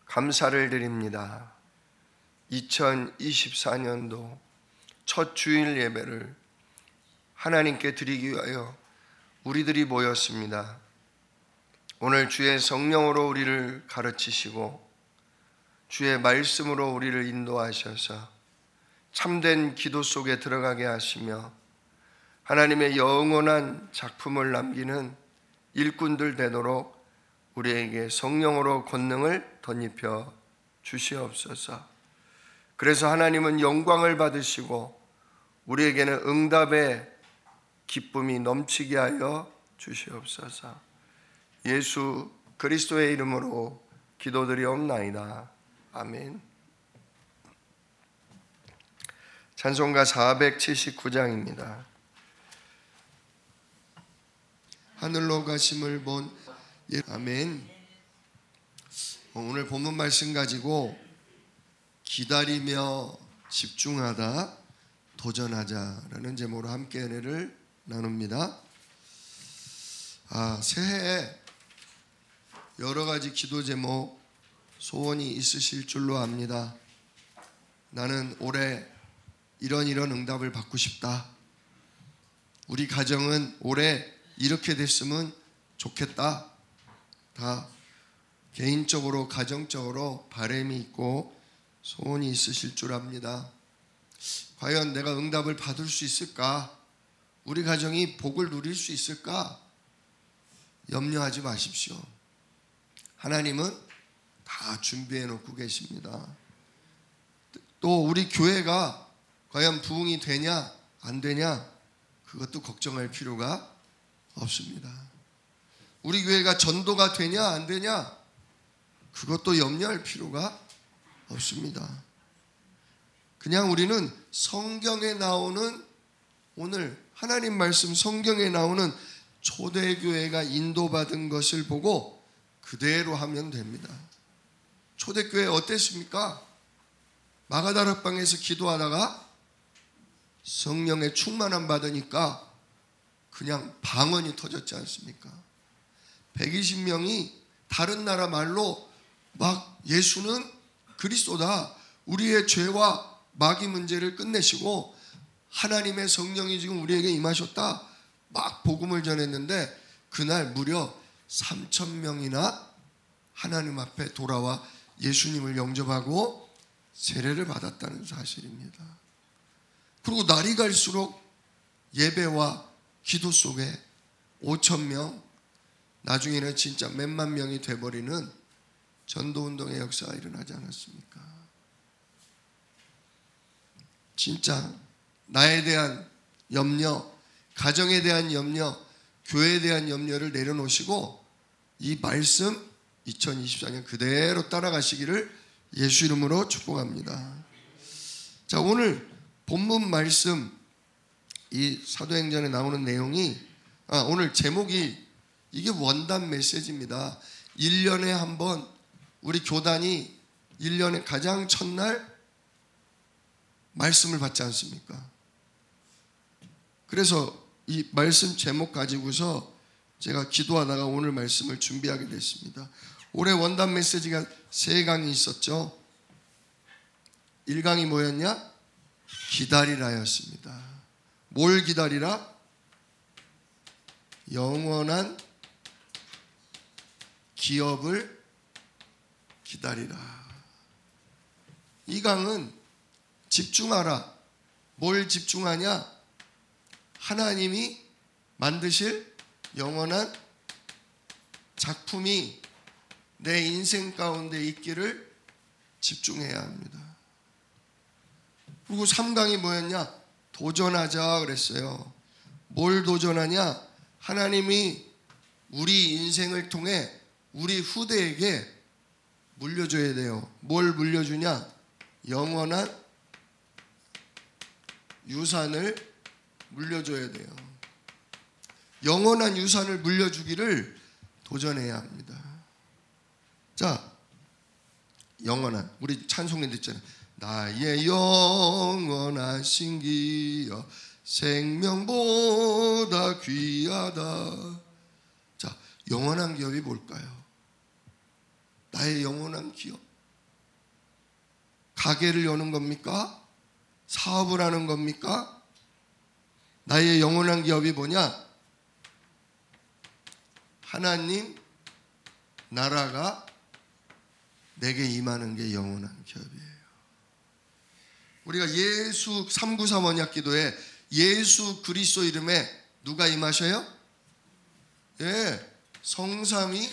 감사를 드립니다. 2024년도 첫 주일 예배를 하나님께 드리기 위하여 우리들이 모였습니다. 오늘 주의 성령으로 우리를 가르치시고 주의 말씀으로 우리를 인도하셔서 참된 기도 속에 들어가게 하시며 하나님의 영원한 작품을 남기는 일꾼들 되도록 우리에게 성령으로 권능을 덧입혀 주시옵소서. 그래서 하나님은 영광을 받으시고 우리에게는 응답의 기쁨이 넘치게 하여 주시옵소서. 예수 그리스도의 이름으로 기도드리옵나이다. 아멘. 찬송가 479장입니다. 하늘로 가심을 본 아멘. 오늘 본문 말씀 가지고 기다리며 집중하다 도전하자라는 제목으로 함께 은혜를 나눕니다. 새해에 여러 가지 기도 제목 소원이 있으실 줄로 압니다. 나는 올해 이런 응답을 받고 싶다. 우리 가정은 올해 이렇게 됐으면 좋겠다. 다 개인적으로 가정적으로 바람이 있고 소원이 있으실 줄 압니다. 과연 내가 응답을 받을 수 있을까? 우리 가정이 복을 누릴 수 있을까? 염려하지 마십시오. 하나님은 다 준비해 놓고 계십니다. 또 우리 교회가 과연 부흥이 되냐 안 되냐 그것도 걱정할 필요가 없습니다. 우리 교회가 전도가 되냐 안 되냐 그것도 염려할 필요가 없습니다. 그냥 우리는 성경에 나오는 오늘 하나님 말씀 성경에 나오는 초대교회가 인도받은 것을 보고 그대로 하면 됩니다. 초대교회 어땠습니까? 마가다락방에서 기도하다가 성령의 충만함 받으니까 그냥 방언이 터졌지 않습니까? 120명이 다른 나라 말로 막 예수는 그리스도다. 우리의 죄와 마귀 문제를 끝내시고 하나님의 성령이 지금 우리에게 임하셨다. 막 복음을 전했는데 그날 무려 3,000명이나 하나님 앞에 돌아와 예수님을 영접하고 세례를 받았다는 사실입니다. 그리고 날이 갈수록 예배와 기도 속에 5,000명 나중에는 진짜 몇만 명이 돼버리는 전도운동의 역사가 일어나지 않았습니까? 진짜 나에 대한 염려, 가정에 대한 염려, 교회에 대한 염려를 내려놓으시고 이 말씀 2024년 그대로 따라가시기를 예수 이름으로 축복합니다. 자, 오늘 본문 말씀 이 사도행전에 나오는 내용이 오늘 제목이 이게 원단 메시지입니다. 1년에 한 번 우리 교단이 1년에 가장 첫날 말씀을 받지 않습니까? 그래서 이 말씀 제목 가지고서 제가 기도하다가 오늘 말씀을 준비하게 됐습니다. 올해 원단 메시지가 3강이 있었죠. 1강이 뭐였냐? 기다리라였습니다. 뭘 기다리라? 영원한 기업을 기다리라. 이 강은 집중하라. 뭘 집중하냐? 하나님이 만드실 영원한 작품이 내 인생 가운데 있기를 집중해야 합니다. 그리고 3강이 뭐였냐? 도전하자 그랬어요. 뭘 도전하냐? 하나님이 우리 인생을 통해 우리 후대에게 물려줘야 돼요. 뭘 물려주냐? 영원한 유산을 물려줘야 돼요. 영원한 유산을 물려주기를 도전해야 합니다. 자, 영원한 우리 찬송에 듣잖아요. 나의 영원한 신기여 생명보다 귀하다. 자, 영원한 기업이 뭘까요? 나의 영원한 기업. 가게를 여는 겁니까? 사업을 하는 겁니까? 나의 영원한 기업이 뭐냐? 하나님 나라가 내게 임하는 게 영원한 기업이에요. 우리가 예수 393 언약 기도에 예수 그리스도 이름에 누가 임하셔요? 예, 성삼위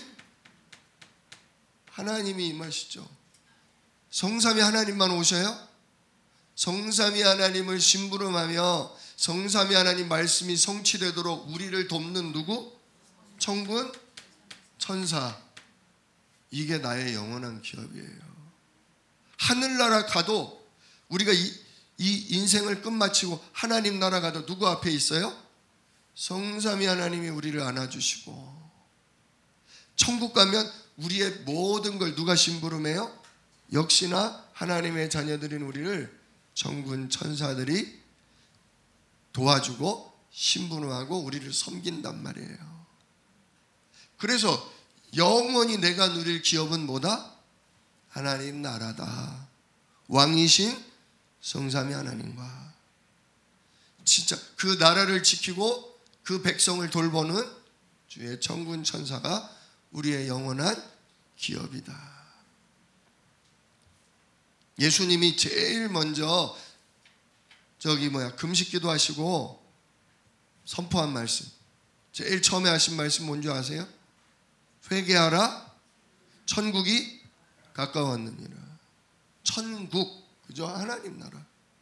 하나님이 임하시죠. 성삼위 하나님만 오셔요? 성삼위 하나님을 심부름하며 성삼위 하나님 말씀이 성취되도록 우리를 돕는 누구? 천군 천사. 이게 나의 영원한 기업이에요. 하늘나라 가도 우리가 이 인생을 끝마치고 하나님 나라 가도 누구 앞에 있어요? 성삼위 하나님이 우리를 안아주시고, 천국 가면 우리의 모든 걸 누가 심부름해요? 역시나 하나님의 자녀들인 우리를 천군 천사들이 도와주고 심부름하고 우리를 섬긴단 말이에요. 그래서 영원히 내가 누릴 기업은 뭐다? 하나님 나라다. 왕이신 성삼위 하나님과 진짜 그 나라를 지키고 그 백성을 돌보는 주의 천군 천사가 우리의 영원한 기업이다. 예수님이 제일 먼저 금식기도 하시고 선포한 말씀, 제일 처음에 하신 말씀 뭔지 아세요? 회개하라, 천국이 가까웠느니라. 천국, 그죠? 하나님 나라.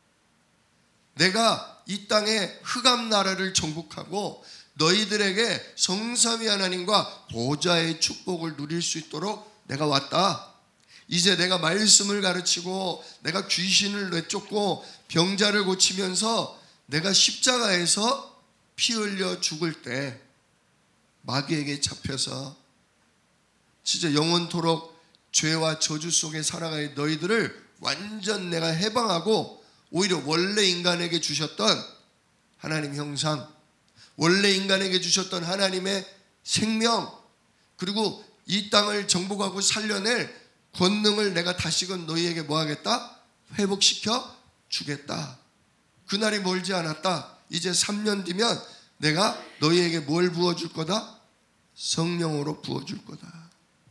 내가 이 땅의 흑암 나라를 정복하고 너희들에게 성삼위 하나님과 보좌의 축복을 누릴 수 있도록 내가 왔다. 이제 내가 말씀을 가르치고 내가 귀신을 내쫓고 병자를 고치면서 내가 십자가에서 피 흘려 죽을 때 마귀에게 잡혀서 진짜 영원토록 죄와 저주 속에 살아갈 너희들을 완전 내가 해방하고 오히려 원래 인간에게 주셨던 하나님 형상, 원래 인간에게 주셨던 하나님의 생명, 그리고 이 땅을 정복하고 살려낼 권능을 내가 다시금 너희에게 뭐 하겠다? 회복시켜 주겠다. 그날이 멀지 않았다. 이제 3년 뒤면 내가 너희에게 뭘 부어줄 거다? 성령으로 부어줄 거다.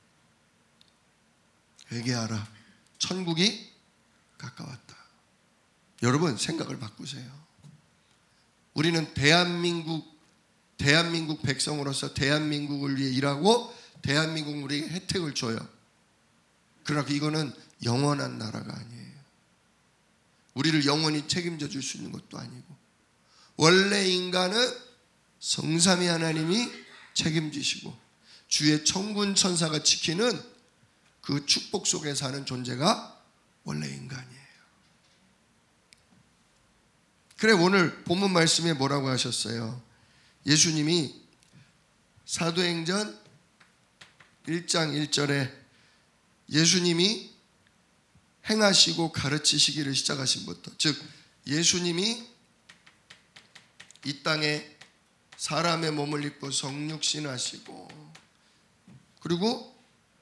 회개하라. 천국이 가까웠다. 여러분 생각을 바꾸세요. 우리는 대한민국 백성으로서 대한민국을 위해 일하고 대한민국 우리에게 혜택을 줘요. 그러나 이거는 영원한 나라가 아니에요. 우리를 영원히 책임져 줄 수 있는 것도 아니고, 원래 인간은 성삼위 하나님이 책임지시고 주의 천군 천사가 지키는 그 축복 속에 사는 존재가 원래 인간이에요. 그래, 오늘 본문 말씀에 뭐라고 하셨어요? 예수님이 사도행전 1장 1절에 예수님이 행하시고 가르치시기를 시작하신부터, 즉 예수님이 이 땅에 사람의 몸을 입고 성육신 하시고, 그리고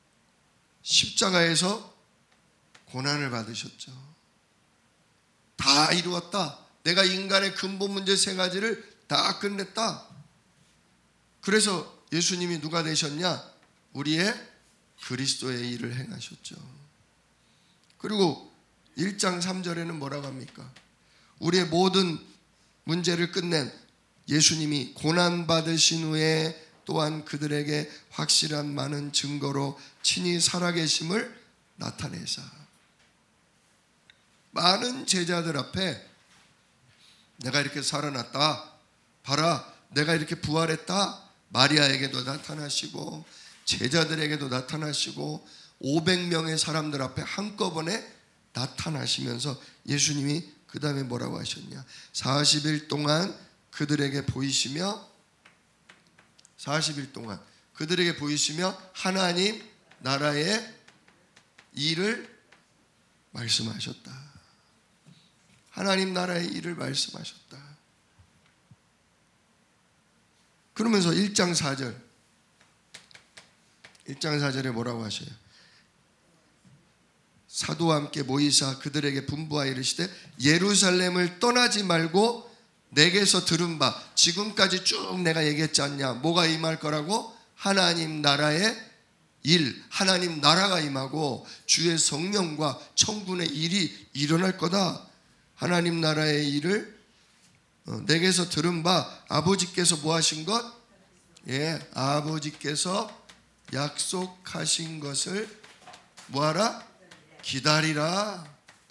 십자가에서 고난을 받으셨죠. 다 이루었다. 내가 인간의 근본 문제 3가지를 다 끝냈다. 그래서 예수님이 누가 되셨냐? 우리의 그리스도의 일을 행하셨죠. 그리고 1장 3절에는 뭐라고 합니까? 우리의 모든 문제를 끝낸 예수님이 고난받으신 후에 또한 그들에게 확실한 많은 증거로 친히 살아계심을 나타내사 많은 제자들 앞에 내가 이렇게 살아났다, 봐라 내가 이렇게 부활했다, 마리아에게도 나타나시고 제자들에게도 나타나시고 500명의 사람들 앞에 한꺼번에 나타나시면서 예수님이 그 다음에 뭐라고 하셨냐? 40일 동안 그들에게 보이시며 40일 동안 그들에게 보이시며 하나님 나라의 일을 말씀하셨다. 하나님 나라의 일을 말씀하셨다. 그러면서 1장 4절에 뭐라고 하셔요? 사도와 함께 모이사 그들에게 분부하여 이르시되 예루살렘을 떠나지 말고 내게서 들은 바, 지금까지 쭉 내가 얘기했지 않냐, 뭐가 임할 거라고? 하나님 나라의 일, 하나님 나라가 임하고 주의 성령과 천군의 일이 일어날 거다. 하나님 나라의 일을 내게서 들은 바, 아버지께서 뭐 하신 것? 아버지께서 약속하신 것을 뭐하라? 기다리라.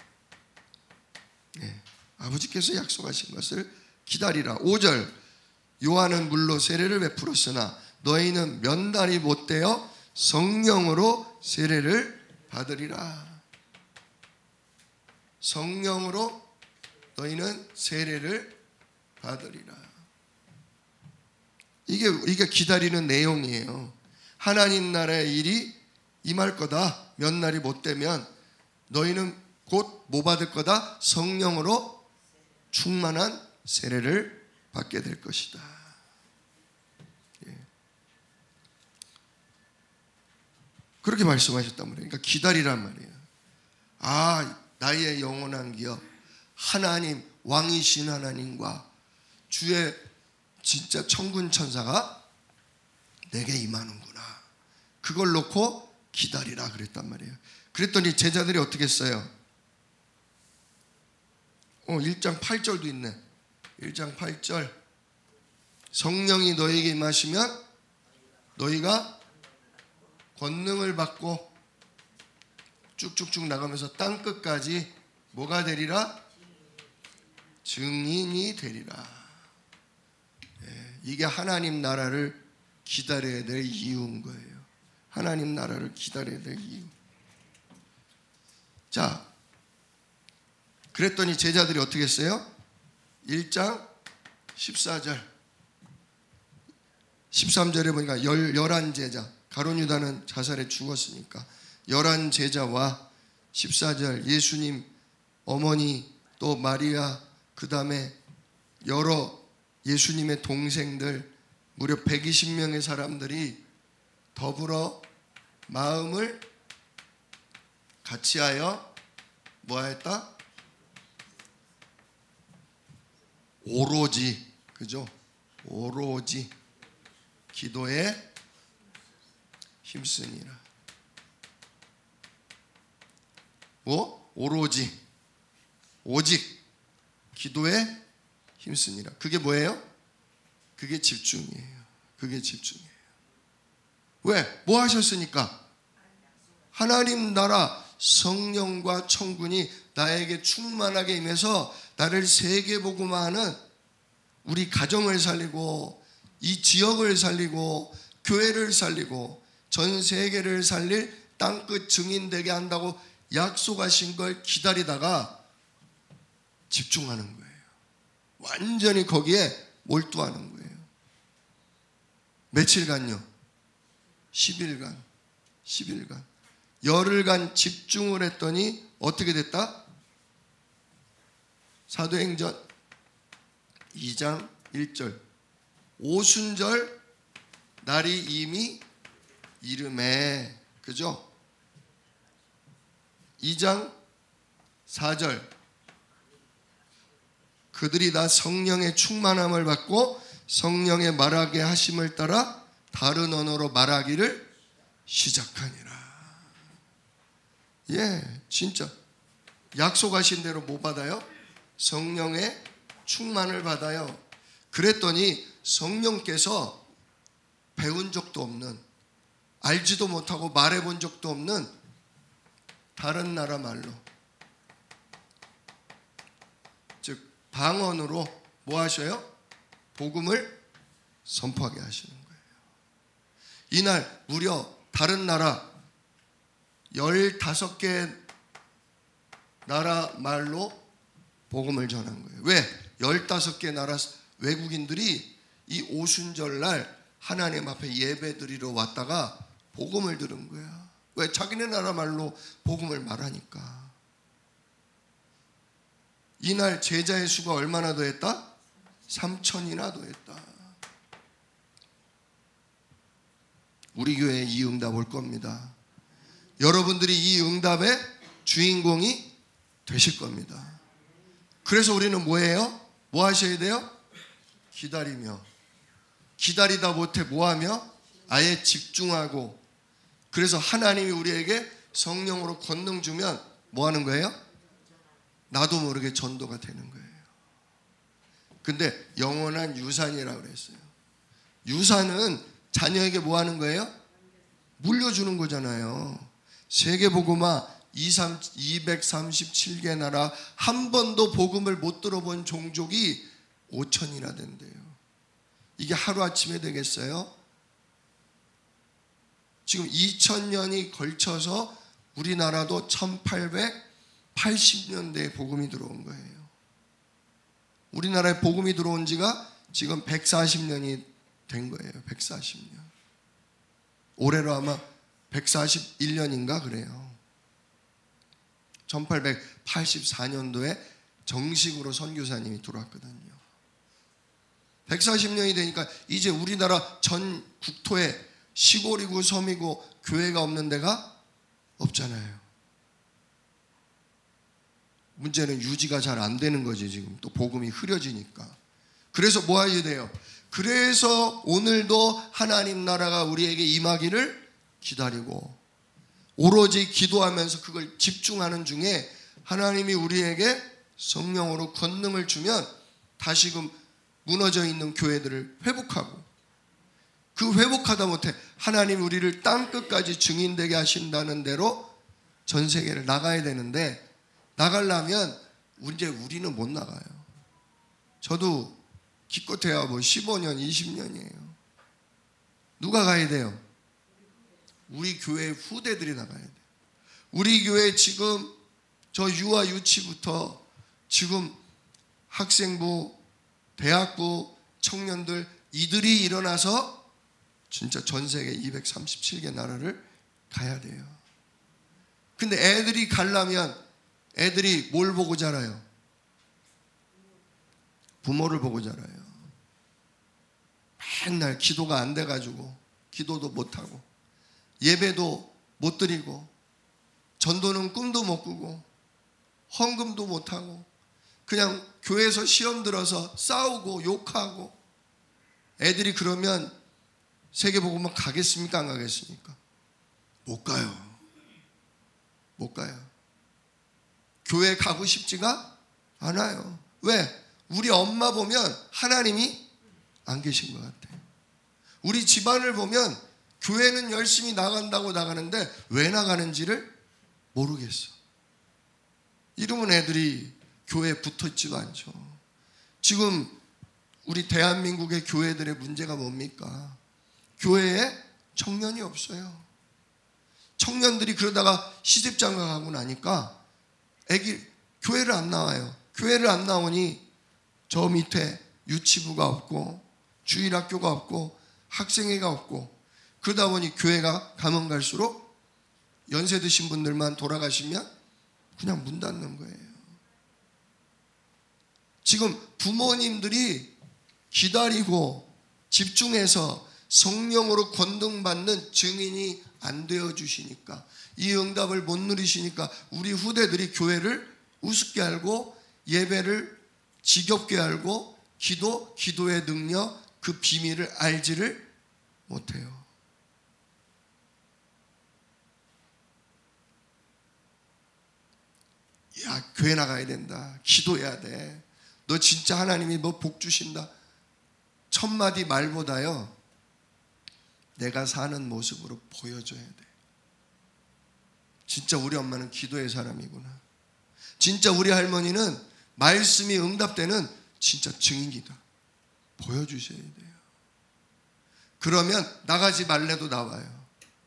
아버지께서 약속하신 것을 기다리라. 5절, 요한은 물로 세례를 베풀었으나 너희는 몇 날이 못되어 성령으로 세례를 받으리라. 성령으로 너희는 세례를 받으리라. 이게 기다리는 내용이에요. 하나님 나라의 일이 임할 거다. 몇 날이 못 되면 너희는 곧 뭐 받을 거다? 성령으로 충만한 세례를 받게 될 것이다. 그렇게 말씀하셨단 말이에요. 그러니까 기다리란 말이에요. 나의 영원한 기업, 하나님, 왕이신 하나님과 주의 진짜 천군 천사가 내게 임하는구나. 그걸 놓고 기다리라 그랬단 말이에요. 그랬더니 제자들이 어떻게 했어요? 1장 8절도 있네. 1장 8절, 성령이 너에게 임하시면 너희가 권능을 받고 쭉쭉쭉 나가면서 땅끝까지 뭐가 되리라? 증인이 되리라. 이게 하나님 나라를 기다려야 될 이유인 거예요. 하나님 나라를 기다려야 될 이유. 자, 그랬더니 제자들이 어떻게 했어요? 1장 14절 13절에 보니까 11제자, 가룟 유다는 자살에 죽었으니까 11제자와 14절 예수님 어머니 또 마리아, 그 다음에 여러 예수님의 동생들 무려 120명의 사람들이 더불어 마음을 같이하여 뭐하였다? 오로지, 그죠? 오로지 기도에 힘쓰니라. 뭐? 오로지, 오직 기도에 힘쓰니라. 그게 뭐예요? 그게 집중이에요. 그게 집중이에요. 왜? 뭐 하셨으니까? 하나님 나라 성령과 천군이 나에게 충만하게 임해서 나를 세계복음화하는, 우리 가정을 살리고 이 지역을 살리고 교회를 살리고 전 세계를 살릴 땅끝 증인 되게 한다고 약속하신 걸 기다리다가 집중하는 거예요. 완전히 거기에 몰두하는 거예요. 며칠간요? 10일간 열흘간 집중을 했더니 어떻게 됐다? 사도행전 2장 1절 오순절 날이 이미 이름에, 그죠? 2장 4절 그들이 다 성령의 충만함을 받고 성령의 말하게 하심을 따라 다른 언어로 말하기를 시작하니라. 진짜 약속하신 대로 뭐 받아요? 성령의 충만을 받아요. 그랬더니 성령께서 배운 적도 없는, 알지도 못하고 말해본 적도 없는 다른 나라 말로, 즉 방언으로 뭐 하셔요? 복음을 선포하게 하시는 거예요. 이날 무려 다른 나라 15개 나라 말로 복음을 전한 거예요. 왜? 15개 나라 외국인들이 이 오순절날 하나님 앞에 예배드리러 왔다가 복음을 들은 거야. 왜? 자기네 나라 말로 복음을 말하니까. 이날 제자의 수가 얼마나 더했다? 3,000이나 더했다. 우리 교회에 이 응답 올 겁니다. 여러분들이 이 응답에 주인공이 되실 겁니다. 그래서 우리는 뭐예요? 뭐 하셔야 돼요? 기다리며. 기다리다 못해 뭐하며? 아예 집중하고. 그래서 하나님이 우리에게 성령으로 권능 주면 뭐 하는 거예요? 나도 모르게 전도가 되는 거예요. 근데 영원한 유산이라고 그랬어요. 유산은 자녀에게 뭐 하는 거예요? 물려주는 거잖아요. 세계복음화 237개 나라 한 번도 복음을 못 들어본 종족이 5천이나 된대요. 이게 하루아침에 되겠어요? 지금 2000년이 걸쳐서 우리나라도 1880년대에 복음이 들어온 거예요. 우리나라에 복음이 들어온 지가 지금 140년이 된 거예요. 140년. 올해로 아마 141년인가 그래요. 1884년도에 정식으로 선교사님이 들어왔거든요. 140년이 되니까 이제 우리나라 전 국토에 시골이고 섬이고 교회가 없는 데가 없잖아요. 문제는 유지가 잘 안 되는 거지. 지금 또 복음이 흐려지니까. 그래서 뭐 해야 돼요? 그래서 오늘도 하나님 나라가 우리에게 임하기를 기다리고 오로지 기도하면서 그걸 집중하는 중에 하나님이 우리에게 성령으로 권능을 주면 다시금 무너져 있는 교회들을 회복하고, 그 회복하다 못해 하나님 우리를 땅끝까지 증인되게 하신다는 대로 전 세계를 나가야 되는데, 나가려면 이제 우리는 못 나가요. 저도 기껏해야 뭐 15년, 20년이에요. 누가 가야 돼요? 우리 교회 후대들이 나가야 돼요. 우리 교회 지금 저 유아 유치부터 지금 학생부, 대학부, 청년들 이들이 일어나서 진짜 전 세계 237개 나라를 가야 돼요. 근데 애들이 가려면 애들이 뭘 보고 자라요? 부모를 보고 자라요. 맨날 기도가 안 돼가지고 기도도 못하고 예배도 못 드리고 전도는 꿈도 못 꾸고 헌금도 못하고 그냥 교회에서 시험 들어서 싸우고 욕하고, 애들이 그러면 세계복음화 가겠습니까? 안 가겠습니까? 못 가요. 못 가요. 교회 가고 싶지가 않아요. 왜? 우리 엄마 보면 하나님이 안 계신 것 같아요. 우리 집안을 보면 교회는 열심히 나간다고 나가는데 왜 나가는지를 모르겠어. 이러면 애들이 교회에 붙어있지도 않죠. 지금 우리 대한민국의 교회들의 문제가 뭡니까? 교회에 청년이 없어요. 청년들이 그러다가 시집장가가고 나니까 교회를 안 나와요. 교회를 안 나오니 저 밑에 유치부가 없고 주일학교가 없고 학생회가 없고, 그러다 보니 교회가 가면 갈수록 연세 드신 분들만 돌아가시면 그냥 문 닫는 거예요. 지금 부모님들이 기다리고 집중해서 성령으로 권능받는 증인이 안 되어주시니까, 이 응답을 못 누리시니까 우리 후대들이 교회를 우습게 알고 예배를 지겹게 알고 기도의 능력, 그 비밀을 알지를 못해요. 야, 교회 나가야 된다. 기도해야 돼. 너 진짜 하나님이 뭐 복 주신다. 첫마디 말보다요, 내가 사는 모습으로 보여줘야 돼. 진짜 우리 엄마는 기도의 사람이구나. 진짜 우리 할머니는 말씀이 응답되는 진짜 증인이다. 보여주셔야 돼요. 그러면 나가지 말래도 나와요.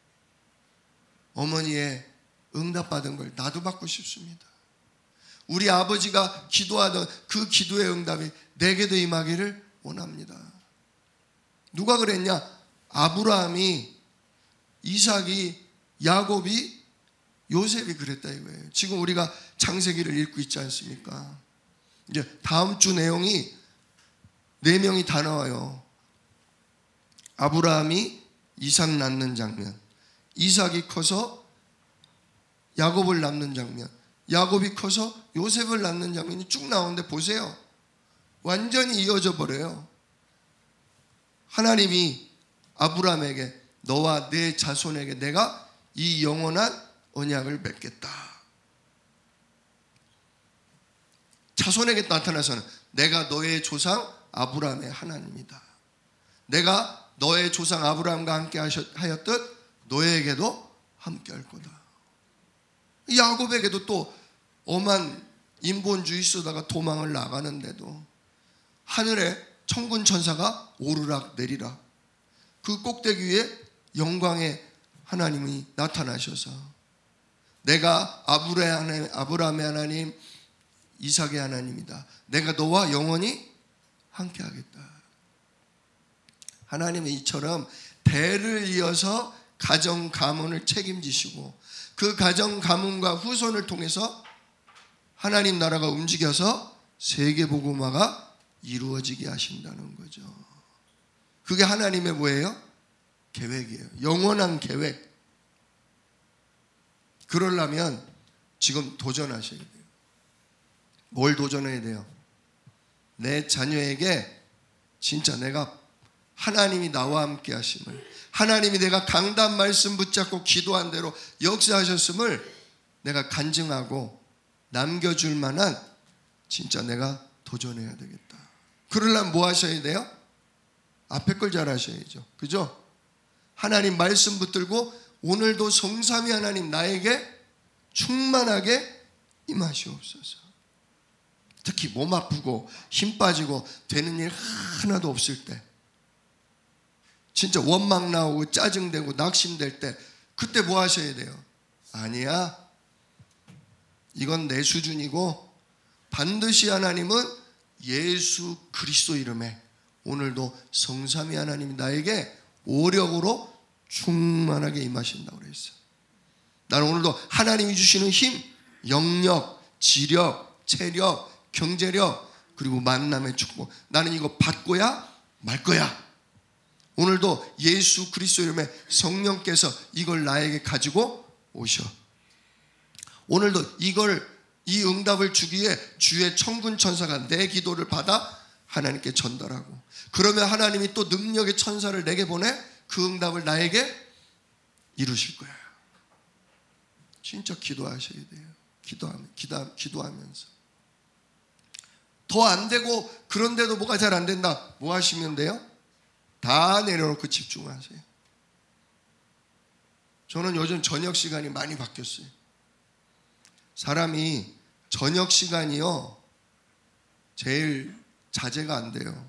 어머니의 응답받은 걸 나도 받고 싶습니다. 우리 아버지가 기도하던 그 기도의 응답이 내게도 임하기를 원합니다. 누가 그랬냐? 아브라함이, 이삭이, 야곱이, 요셉이 그랬다 이거예요. 지금 우리가 창세기를 읽고 있지 않습니까? 이제 다음 주 내용이 4명이 다 나와요. 아브라함이 이삭 낳는 장면, 이삭이 커서 야곱을 낳는 장면, 야곱이 커서 요셉을 낳는 장면이 쭉 나오는데 보세요. 완전히 이어져 버려요. 하나님이 아브라함에게 너와 내 자손에게 내가 이 영원한 언약을 맺겠다. 자손에게 나타나서는 내가 너의 조상 아브라함의 하나님이다. 내가 너의 조상 아브라함과 함께 하였듯 너에게도 함께 할 거다. 야곱에게도 또 엄한 인본주의 쓰다가 도망을 나가는데도 하늘에 천군 천사가 오르락 내리락 그 꼭대기 위에 영광의 하나님이 나타나셔서 내가 아브라함의 하나님 이삭의 하나님이다. 내가 너와 영원히 함께 하겠다. 하나님은 이처럼 대를 이어서 가정 가문을 책임지시고 그 가정 가문과 후손을 통해서 하나님 나라가 움직여서 세계 복음화가 이루어지게 하신다는 거죠. 그게 하나님의 뭐예요? 계획이에요. 영원한 계획. 그러려면 지금 도전하셔야 돼요. 뭘 도전해야 돼요? 내 자녀에게 진짜 내가 하나님이 나와 함께 하심을, 하나님이 내가 강단 말씀 붙잡고 기도한 대로 역사하셨음을 내가 간증하고 남겨줄 만한 진짜 내가 도전해야 되겠다. 그러려면 뭐 하셔야 돼요? 앞에 걸 잘 하셔야죠. 그죠? 하나님 말씀 붙들고 오늘도 성삼위 하나님 나에게 충만하게 임하시옵소서. 특히 몸 아프고 힘 빠지고 되는 일 하나도 없을 때, 진짜 원망 나오고 짜증되고 낙심될 때, 그때 뭐 하셔야 돼요? 아니야, 이건 내 수준이고 반드시 하나님은 예수 그리스도 이름에 오늘도 성삼위 하나님이 나에게 오력으로 충만하게 임하신다고 그랬어요. 나는 오늘도 하나님이 주시는 힘, 영력, 지력, 체력, 경제력, 그리고 만남의 축복, 나는 이거 받고야 말 거야. 오늘도 예수 그리스도 이름에 성령께서 이걸 나에게 가지고 오셔. 오늘도 이 응답을 주기 위해 주의 천군 천사가 내 기도를 받아 하나님께 전달하고, 그러면 하나님이 또 능력의 천사를 내게 보내 그 응답을 나에게 이루실 거예요. 진짜 기도하셔야 돼요. 기도하면서. 더 안 되고 그런데도 뭐가 잘 안 된다, 뭐 하시면 돼요? 다 내려놓고 집중하세요. 저는 요즘 저녁 시간이 많이 바뀌었어요. 사람이 저녁 시간이요 제일 자제가 안 돼요.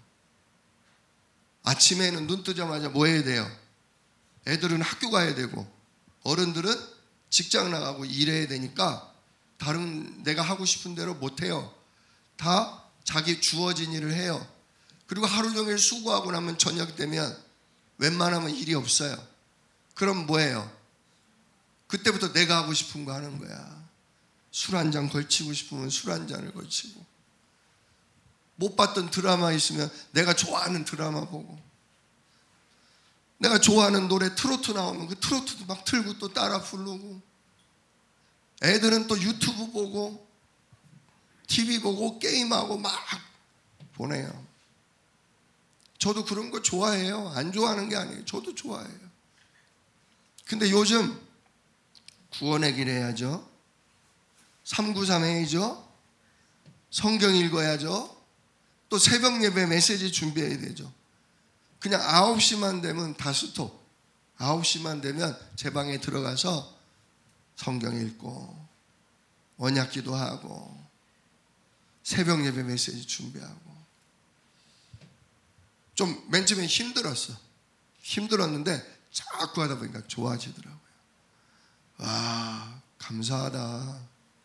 아침에는 눈 뜨자마자 뭐 해야 돼요? 애들은 학교 가야 되고 어른들은 직장 나가고 일해야 되니까 다른 내가 하고 싶은 대로 못 해요. 다 자기 주어진 일을 해요. 그리고 하루 종일 수고하고 나면 저녁 되면 웬만하면 일이 없어요. 그럼 뭐예요? 그때부터 내가 하고 싶은 거 하는 거야. 술 한 잔 걸치고 싶으면 술 한 잔을 걸치고, 못 봤던 드라마 있으면 내가 좋아하는 드라마 보고, 내가 좋아하는 노래 트로트 나오면 그 트로트도 막 틀고 또 따라 부르고, 애들은 또 유튜브 보고 TV 보고 게임하고 막 보내요. 저도 그런 거 좋아해요. 안 좋아하는 게 아니에요. 저도 좋아해요. 근데 요즘 구원의 길 해야죠. 393 해야죠. 성경 읽어야죠. 또 새벽 예배 메시지 준비해야 되죠. 그냥 9시만 되면 다 스톱. 9시만 되면 제 방에 들어가서 성경 읽고 언약 기도하고 새벽 예배 메시지 준비하고. 좀 맨 처음에 힘들었는데 자꾸 하다 보니까 좋아지더라고요. 와, 감사하다.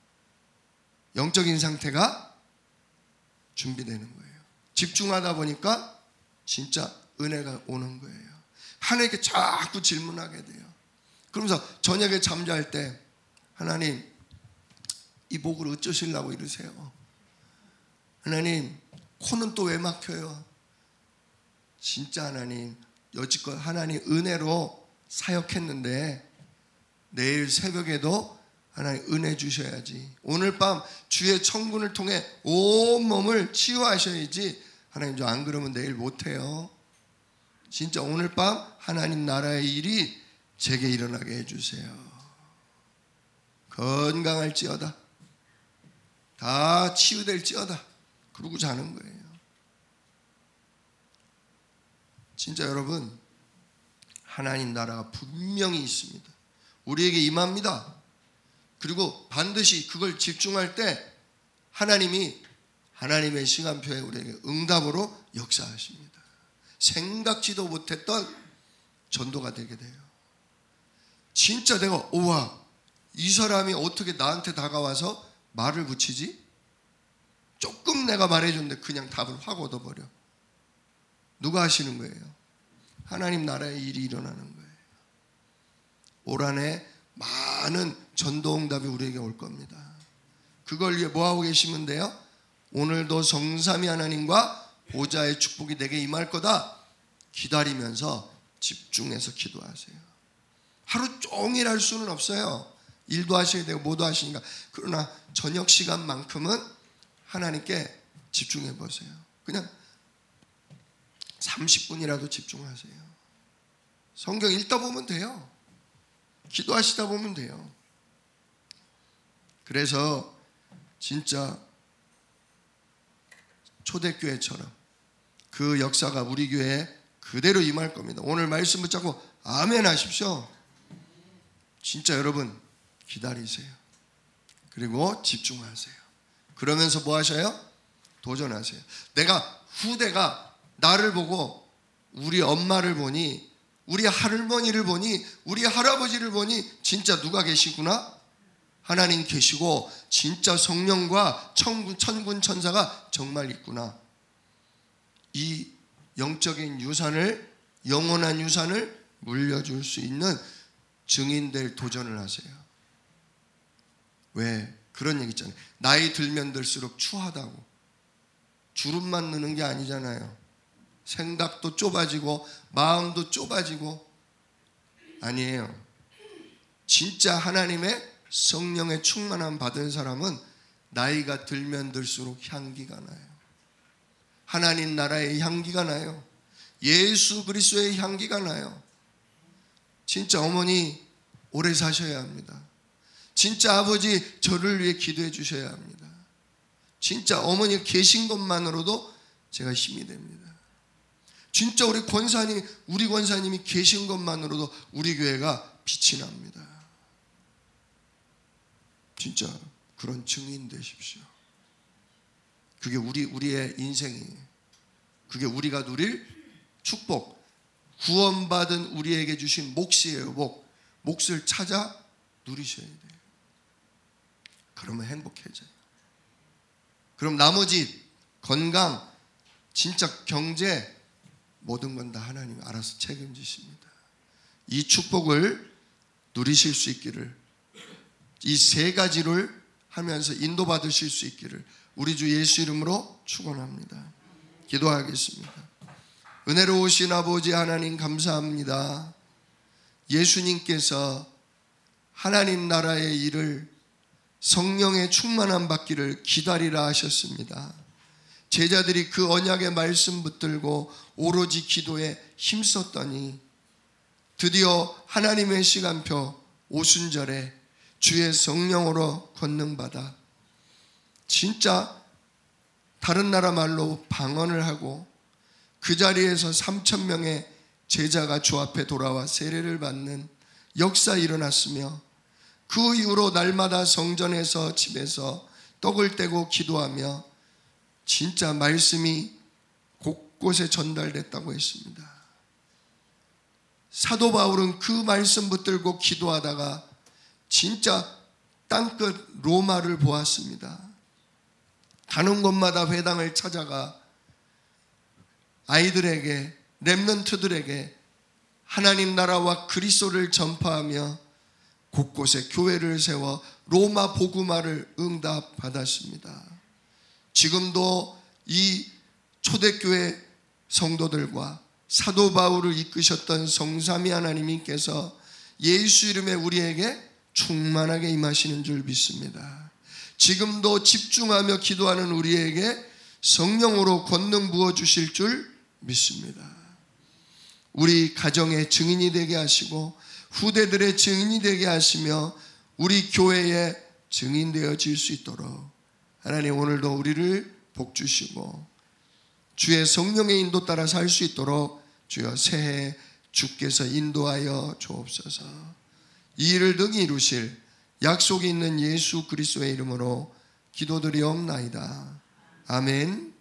영적인 상태가 준비되는 거예요. 집중하다 보니까 진짜 은혜가 오는 거예요. 하나님께 자꾸 질문하게 돼요. 그러면서 저녁에 잠잘 때 하나님, 이 목을 어쩌시려고 이러세요? 하나님, 코는 또 왜 막혀요? 진짜 하나님, 여지껏 하나님 은혜로 사역했는데 내일 새벽에도 하나님 은혜 주셔야지. 오늘 밤 주의 천군을 통해 온 몸을 치유하셔야지. 하나님 저 안 그러면 내일 못해요. 진짜 오늘 밤 하나님 나라의 일이 제게 일어나게 해주세요. 건강할지어다, 다 치유될지어다, 그러고 자는 거예요. 진짜 여러분, 하나님 나라가 분명히 있습니다. 우리에게 임합니다. 그리고 반드시 그걸 집중할 때 하나님이 하나님의 시간표에 우리에게 응답으로 역사하십니다. 생각지도 못했던 전도가 되게 돼요. 진짜 내가 우와, 이 사람이 어떻게 나한테 다가와서 말을 붙이지? 조금 내가 말해줬는데 그냥 답을 확 얻어버려. 누가 하시는 거예요? 하나님 나라의 일이 일어나는 거예요. 올 한해 많은 전도 응답이 우리에게 올 겁니다. 그걸 위해 뭐하고 계시면 돼요? 오늘도 성삼위 하나님과 보좌의 축복이 내게 임할 거다 기다리면서 집중해서 기도하세요. 하루 종일 할 수는 없어요. 일도 하셔야 되고 뭐도 하시니까. 그러나 저녁 시간만큼은 하나님께 집중해 보세요. 그냥 30분이라도 집중하세요. 성경 읽다 보면 돼요. 기도하시다 보면 돼요. 그래서 진짜 초대교회처럼 그 역사가 우리 교회에 그대로 임할 겁니다. 오늘 말씀 붙잡고 아멘 하십시오. 진짜 여러분 기다리세요. 그리고 집중하세요. 그러면서 뭐 하셔요? 도전하세요. 후대가 나를 보고 우리 엄마를 보니, 우리 할머니를 보니, 우리 할아버지를 보니 진짜 누가 계시구나? 하나님 계시고 진짜 성령과 천군 천사가 정말 있구나. 이 영적인 유산을, 영원한 유산을 물려줄 수 있는 증인될 도전을 하세요. 왜? 그런 얘기 있잖아요. 나이 들면 들수록 추하다고. 주름만 느는 게 아니잖아요. 생각도 좁아지고 마음도 좁아지고. 아니에요. 진짜 하나님의 성령의 충만함 받은 사람은 나이가 들면 들수록 향기가 나요. 하나님 나라의 향기가 나요. 예수 그리스도의 향기가 나요. 진짜 어머니 오래 사셔야 합니다. 진짜 아버지 저를 위해 기도해 주셔야 합니다. 진짜 어머니 계신 것만으로도 제가 힘이 됩니다. 진짜 우리 권사님이 계신 것만으로도 우리 교회가 빛이 납니다. 진짜 그런 증인 되십시오. 그게 우리의 인생이에요. 그게 우리가 누릴 축복, 구원받은 우리에게 주신 몫이에요. 몫을 찾아 누리셔야 돼요. 그러면 행복해져요. 그럼 나머지 건강, 진짜 경제, 모든 건 다 하나님이 알아서 책임지십니다. 이 축복을 누리실 수 있기를, 이 세 가지를 하면서 인도받으실 수 있기를 우리 주 예수 이름으로 축원합니다. 기도하겠습니다. 은혜로우신 아버지 하나님 감사합니다. 예수님께서 하나님 나라의 일을 성령의 충만함 받기를 기다리라 하셨습니다. 제자들이 그 언약의 말씀 붙들고 오로지 기도에 힘썼더니 드디어 하나님의 시간표 오순절에 주의 성령으로 권능받아 진짜 다른 나라 말로 방언을 하고 그 자리에서 3,000명의 제자가 주 앞에 돌아와 세례를 받는 역사 일어났으며, 그 이후로 날마다 성전에서 집에서 떡을 떼고 기도하며 진짜 말씀이 곳곳에 전달됐다고 했습니다. 사도 바울은 그 말씀 붙들고 기도하다가 진짜 땅끝 로마를 보았습니다. 가는 곳마다 회당을 찾아가 아이들에게, 렘넌트들에게 하나님 나라와 그리스도를 전파하며 곳곳에 교회를 세워 로마 복음화를 응답받았습니다. 지금도 이 초대교회 성도들과 사도 바울을 이끄셨던 성삼위 하나님께서 예수 이름에 우리에게 충만하게 임하시는 줄 믿습니다. 지금도 집중하며 기도하는 우리에게 성령으로 권능 부어주실 줄 믿습니다. 우리 가정의 증인이 되게 하시고 후대들의 증인이 되게 하시며 우리 교회의 증인 되어질 수 있도록 하나님 오늘도 우리를 복주시고 주의 성령의 인도 따라 살 수 있도록 주여 새해 주께서 인도하여 주옵소서. 이 일을 능히 이루실 약속이 있는 예수 그리스도의 이름으로 기도드리옵나이다. 아멘.